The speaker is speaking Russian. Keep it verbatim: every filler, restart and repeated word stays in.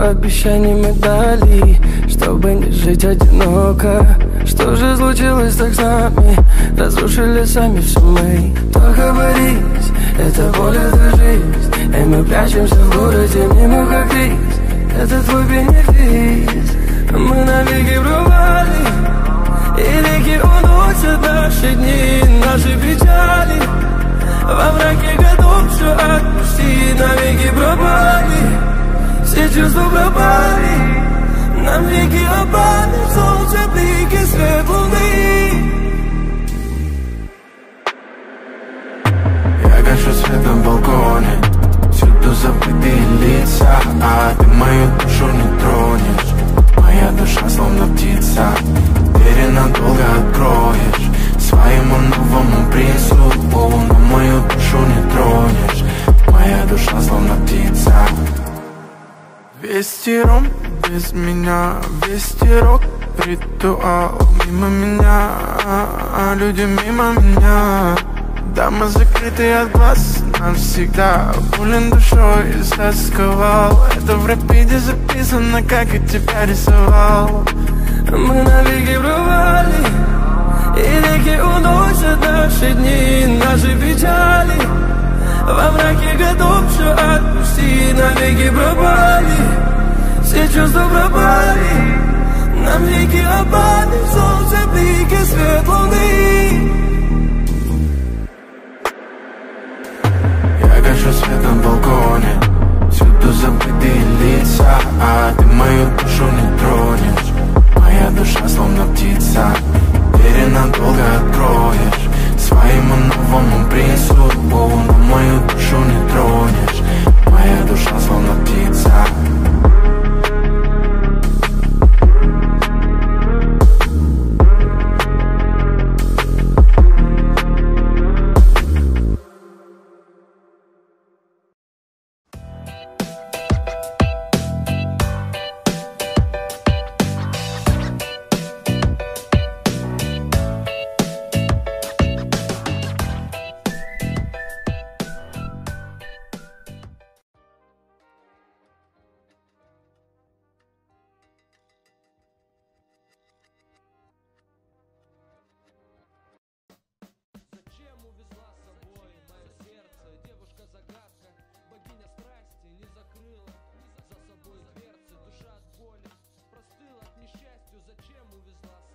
Сколько обещаний мы дали, чтобы не жить одиноко. Что же случилось так с нами? Разрушили сами все мы. Только борись, это боль, это жизнь. И мы прячемся в городе мимо как рис. Это твой бенефис. Мы навеки пропали, и реки уносят наши дни, наши печали. Во мраке готов все отпусти. Навеки пропали, все чувства пропали. Нам веки опали, солнце, блики, свет луны. Я гашу свет на балконе, всюду забытые лица, а ты мою душу не тронешь. Моя душа словно птица, двери надолго откроешь своему новому принцу. Но мою душу не тронешь. Моя душа словно птица. Вести ром без меня, вести рок, ритуал мимо меня, а люди мимо меня. Дома закрыты от глаз навсегда, болен душой и засковал. Это в рапиде записано, как я тебя рисовал. Мы навеки пропали, и реки уносят наши дни, наши печали. Во мраке готов все отпусти. Навеки пропали, все чувства пропали. Нам веки опали, солнце, блики, свет луны. Я гашу свет на балконе, всюду забытые лица, а ты мою душу не тронешь. Моя душа словно птица, двери надолго откроешь своему новому принцу. Но мою душу не тронешь. Моя душа словно птица. За собой дверцы, душа от боли простыла, от несчастью. Зачем увезла